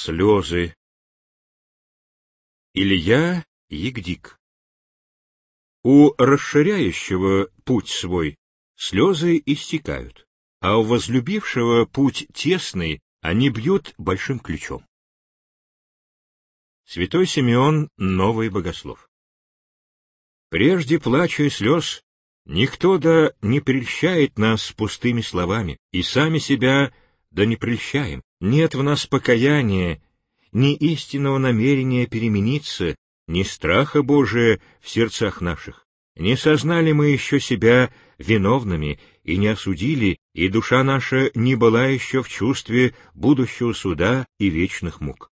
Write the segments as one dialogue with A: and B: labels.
A: Слезы. Илья Ягдик. У расширяющего путь свой слезы истекают, а у возлюбившего путь тесный они бьют большим ключом. Святой Симеон, Новый Богослов. Прежде плача и слез никто да не прельщает нас пустыми словами, и сами себя да не прельщаем. Нет в нас покаяния, ни истинного намерения перемениться, ни страха Божия в сердцах наших. Не сознали мы еще себя виновными и не осудили, и душа наша не была еще в чувстве будущего суда и вечных мук.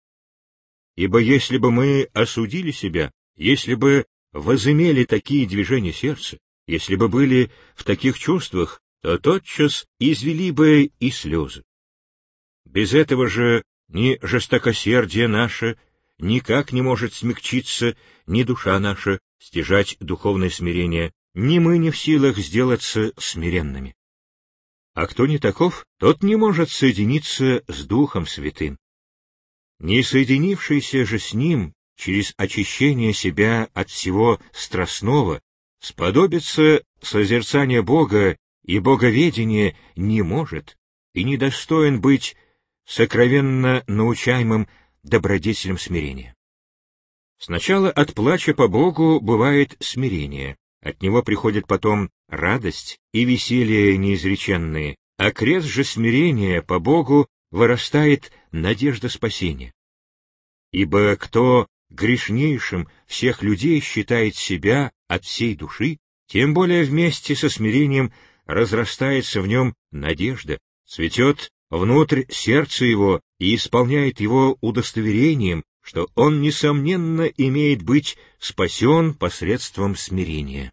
A: Ибо если бы мы осудили себя, если бы возымели такие движения сердца, если бы были в таких чувствах, то тотчас извели бы и слезы. Без этого же ни жестокосердие наше никак не может смягчиться, ни душа наша стяжать духовное смирение, ни мы не в силах сделаться смиренными. А кто не таков, тот не может соединиться с Духом Святым. Не соединившийся же с Ним через очищение себя от всего страстного, сподобиться созерцания Бога и боговедения не может и не достоин быть сокровенно научаемым добродетелем смирения. Сначала от плача по Богу бывает смирение, от него приходит потом радость и веселье неизреченные, а крест же смирения по Богу вырастает надежда спасения. Ибо кто грешнейшим всех людей считает себя от всей души, тем более вместе со смирением разрастается в нем надежда, цветет внутрь сердца его и исполняет его удостоверением, что он, несомненно, имеет быть спасен посредством смирения.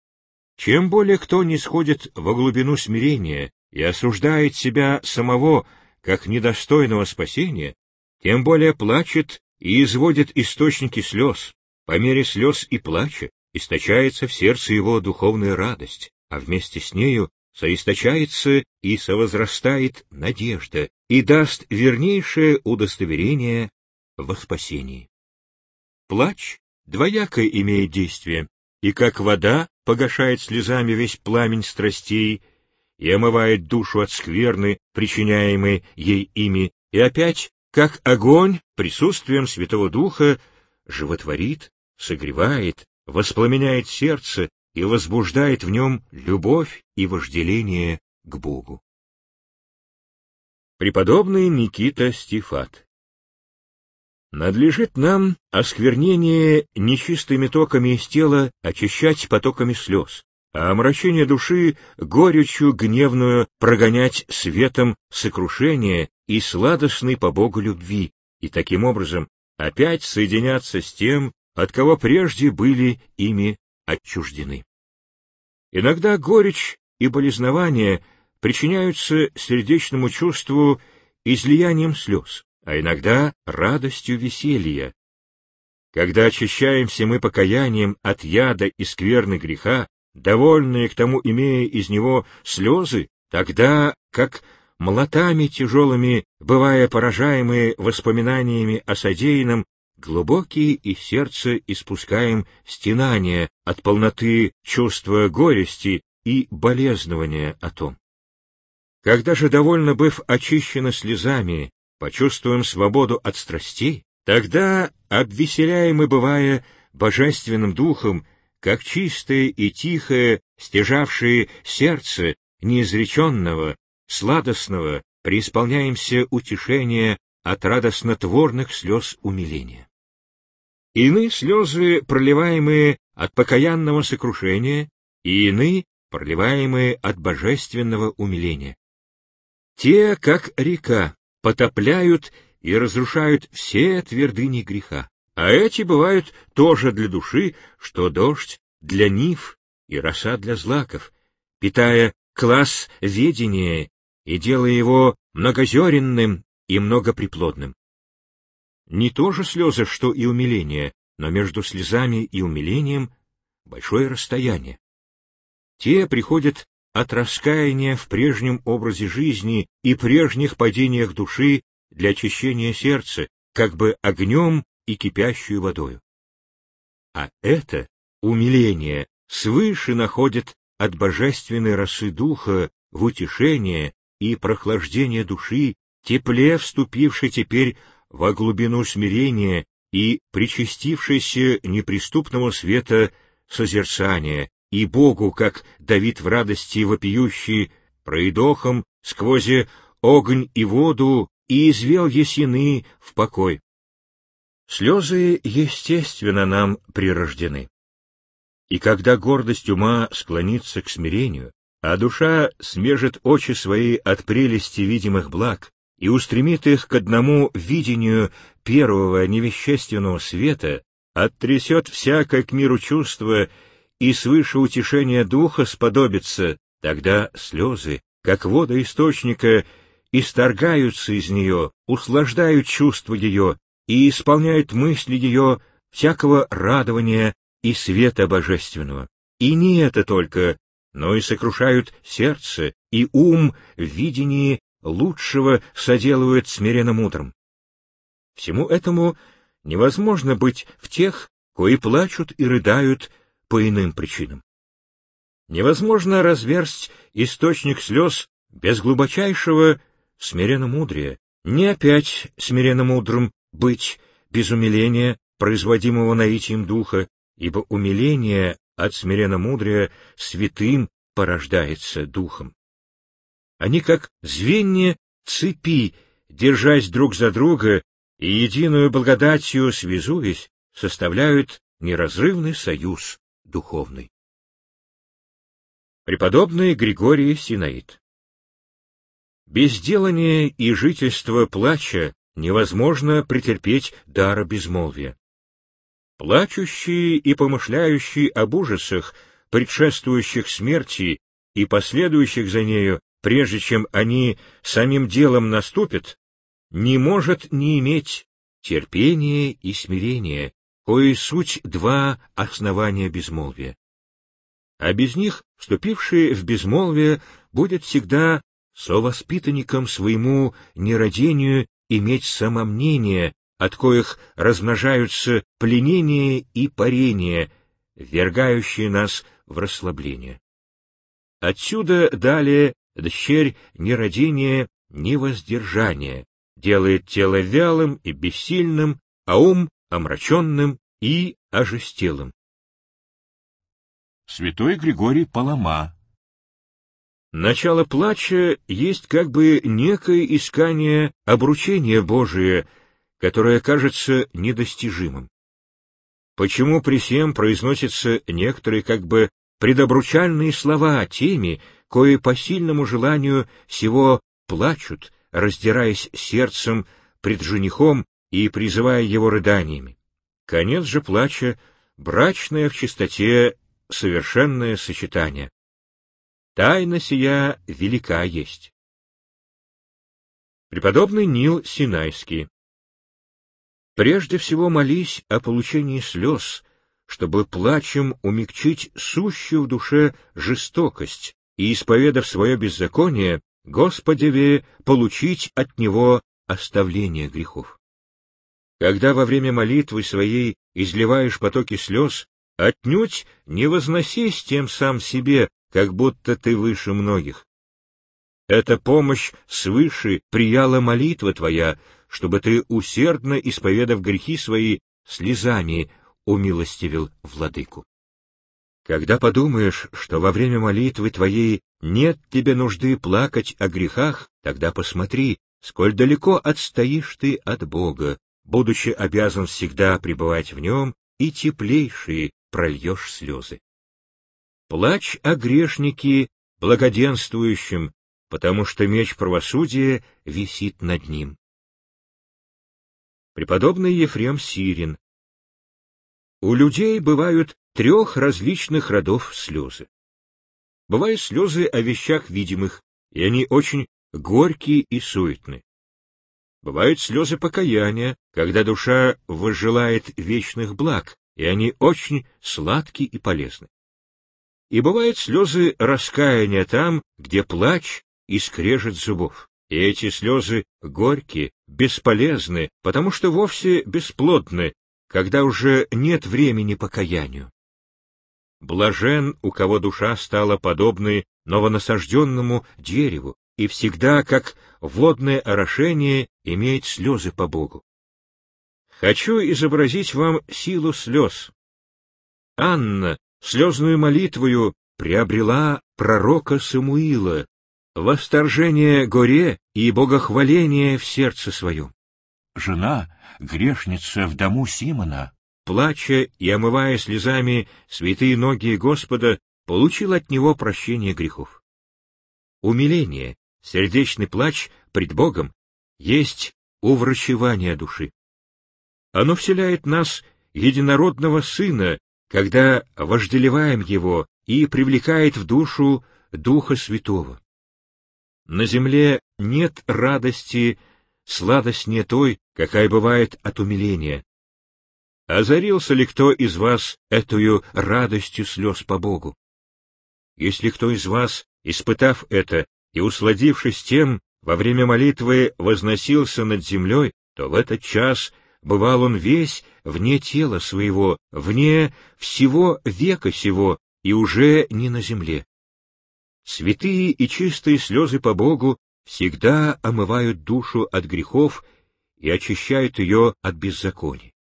A: Чем более кто нисходит во глубину смирения и осуждает себя самого как недостойного спасения, тем более плачет и изводит источники слез. По мере слез и плача источается в сердце его духовная радость, а вместе с нею соисточается и совозрастает надежда и даст вернейшее удостоверение во спасении. Плач двояко имеет действие, и как вода погашает слезами весь пламень страстей и омывает душу от скверны, причиняемой ей ими, и опять, как огонь, присутствием Святого Духа животворит, согревает, воспламеняет сердце и возбуждает в нем любовь и вожделение к Богу. Преподобный Никита Стифат. Надлежит нам осквернение нечистыми токами из тела очищать потоками слез, а омрачение души горечью гневную прогонять светом сокрушения и сладостной по Богу любви, и таким образом опять соединяться с тем, от кого прежде были ими отчуждены. Иногда горечь и болезнование причиняются сердечному чувству излиянием слез, а иногда радостью веселья. Когда очищаемся мы покаянием от яда и скверны греха, довольные к тому имея из него слезы, тогда, как молотами тяжелыми, бывая поражаемые воспоминаниями о содеянном, глубокие из сердца испускаем стенания от полноты чувства горести и болезнования о том. Когда же, довольно быв очищены слезами, почувствуем свободу от страстей, тогда, обвеселяемы бывая божественным духом, как чистое и тихое, стяжавшее сердце неизреченного, сладостного, преисполняемся утешения от радостно-творных слез умиления. Иные слезы, проливаемые от покаянного сокрушения, и иные, проливаемые от божественного умиления. Те, как река, потопляют и разрушают все твердыни греха, а эти бывают тоже для души, что дождь для нив и роса для злаков, питая класс ведения и делая его многозеренным и многоприплодным. Не то же слезы, что и умиление, но между слезами и умилением большое расстояние. Те приходят от раскаяния в прежнем образе жизни и прежних падениях души для очищения сердца, как бы огнем и кипящую водою. А это умиление свыше находит от божественной росы духа в утешение и прохлаждение души, тепле вступившей теперь во глубину смирения и причастившейся неприступного света созерцания, и Богу, как Давид в радости вопиющий, проидохом сквозь огонь и воду, и извел есины в покой. Слезы, естественно, нам прирождены. И когда гордость ума склонится к смирению, а душа смежет очи свои от прелести видимых благ и устремит их к одному видению первого невещественного света, оттрясет всякое к миру чувство и свыше утешения духа сподобится, тогда слезы, как вода источника, исторгаются из нее, услаждают чувства ее и исполняют мысли ее всякого радования и света божественного. И не это только, но и сокрушают сердце, и ум в видении лучшего соделывают смиренно мудрым. Всему этому невозможно быть в тех, кои плачут и рыдают по иным причинам. Невозможно разверсть источник слез без глубочайшего смиренно-мудрия, не опять смиренно-мудрым быть без умиления, производимого наитием духа, ибо умиление от смиренно-мудрия святым порождается духом. Они, как звенья цепи, держась друг за друга и единую благодатью связуясь, составляют неразрывный союз духовный. Преподобный Григорий Синаид. Безделание и жительство плача невозможно претерпеть дара безмолвия. Плачущие и помышляющие об ужасах, предшествующих смерти и последующих за нею, прежде чем они самим делом наступят, не может не иметь терпения и смирения, кои суть два основания безмолвия. А без них вступивший в безмолвие будет всегда совоспитанником своему нерадению иметь самомнение, от коих размножаются пленение и парение, ввергающие нас в расслабление. Отсюда далее дщерь нерадения, невоздержания, делает тело вялым и бессильным, а ум омраченным и ожестелым. Святой Григорий Палама. Начало плача есть как бы некое искание обручения Божия, которое кажется недостижимым. Почему при сем произносятся некоторые как бы предобручальные слова теми, кои по сильному желанию сего плачут, раздираясь сердцем пред женихом и призывая его рыданиями? Конец же плача — брачное в чистоте совершенное сочетание. Тайна сия велика есть. Преподобный Нил Синайский. Прежде всего молись о получении слез, чтобы плачем умягчить сущую в душе жестокость и, исповедав свое беззаконие, Господеве получить от Него оставление грехов. Когда во время молитвы своей изливаешь потоки слез, отнюдь не возносись тем сам себе, как будто ты выше многих. Эта помощь свыше прияла молитва твоя, чтобы ты, усердно исповедав грехи свои, слезами умилостивил владыку. Когда подумаешь, что во время молитвы твоей нет тебе нужды плакать о грехах, тогда посмотри, сколь далеко отстоишь ты от Бога, будучи обязан всегда пребывать в Нем, и теплейшие прольешь слезы. Плачь о грешнике благоденствующем, потому что меч правосудия висит над ним. Преподобный Ефрем Сирин. У людей бывают 3 различных родов слезы. Бывают слезы о вещах видимых, и они очень горькие и суетны. Бывают слезы покаяния, когда душа возжелает вечных благ, и они очень сладки и полезны. И бывают слезы раскаяния там, где плач и скрежет зубов. И эти слезы горькие, бесполезны, потому что вовсе бесплодны, когда уже нет времени покаянию. Блажен, у кого душа стала подобной новонасажденному дереву, и всегда, как водное орошение, имеет слезы по Богу. Хочу изобразить вам силу слез. Анна слезную молитвою приобрела пророка Самуила, восторжение горе и богохваление в сердце своем.
B: Жена, грешница в дому Симона,
A: плача и омывая слезами святые ноги Господа, получил от него прощение грехов. Умиление, сердечный плач пред Богом есть уврачевание души. Оно вселяет нас единородного Сына, когда вожделеваем Его, и привлекает в душу Духа Святого. На земле нет радости сладостнее той, какая бывает от умиления. Озарился ли кто из вас этою радостью слез по Богу? Если кто из вас, испытав это и усладившись тем, во время молитвы возносился над землей, то в этот час бывал он весь вне тела своего, вне всего века сего, и уже не на земле. Святые и чистые слезы по Богу всегда омывают душу от грехов и очищают ее от беззаконий.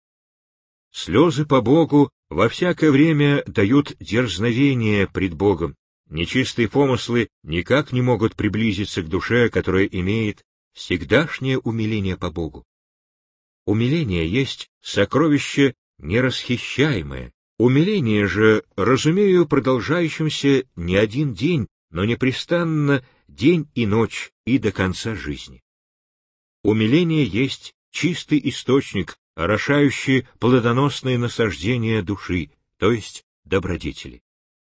A: Слезы по Богу во всякое время дают дерзновение пред Богом. Нечистые помыслы никак не могут приблизиться к душе, которая имеет всегдашнее умиление по Богу. Умиление есть сокровище нерасхищаемое. Умиление же, разумею, продолжающимся не один день, но непрестанно день и ночь и до конца жизни. Умиление есть чистый источник, орошающий плодоносные насаждения души, то есть добродетели.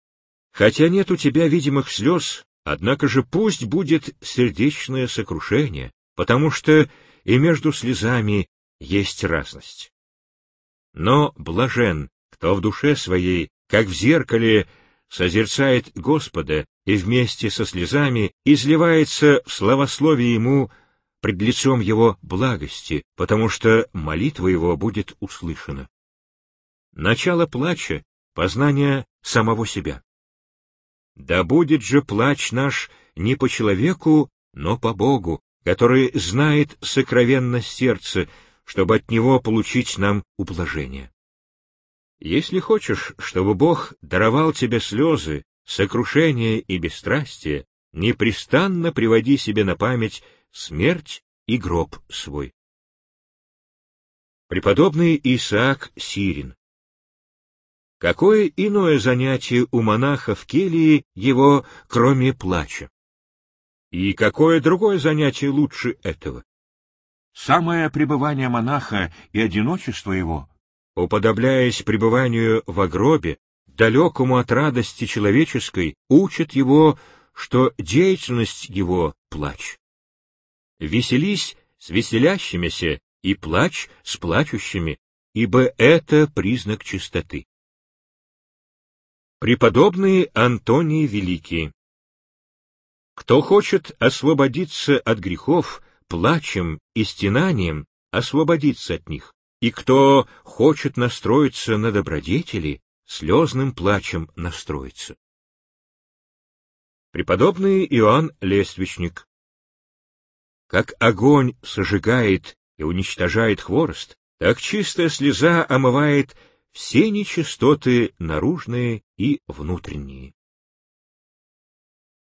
A: Хотя нет у тебя видимых слез, однако же пусть будет сердечное сокрушение, потому что и между слезами есть разность. Но блажен, кто в душе своей, как в зеркале, созерцает Господа и вместе со слезами изливается в славословие Ему пред лицом Его благости, потому что молитва Его будет услышана. Начало плача — познание самого себя. Да будет же плач наш не по человеку, но по Богу, который знает сокровенно сердце, чтобы от Него получить нам ублажение. Если хочешь, чтобы Бог даровал тебе слезы, сокрушение и бесстрастие, непрестанно приводи себе на память смерть и гроб свой. Преподобный Исаак Сирин. Какое иное занятие у монаха в келье его, кроме плача? И какое другое занятие лучше этого?
B: самое пребывание монаха и одиночество его,
A: уподобляясь пребыванию во гробе, далекому от радости человеческой, учат его, что деятельность его — плач. Веселись с веселящимися и плачь с плачущими, ибо это признак чистоты. Преподобный Антоний Великий. Кто хочет освободиться от грехов, плачем и стенанием освободиться от них, и кто хочет настроиться на добродетели, слезным плачем настроиться. Преподобный Иоанн Лествичник. Как огонь сожигает и уничтожает хворост, так чистая слеза омывает все нечистоты наружные и внутренние.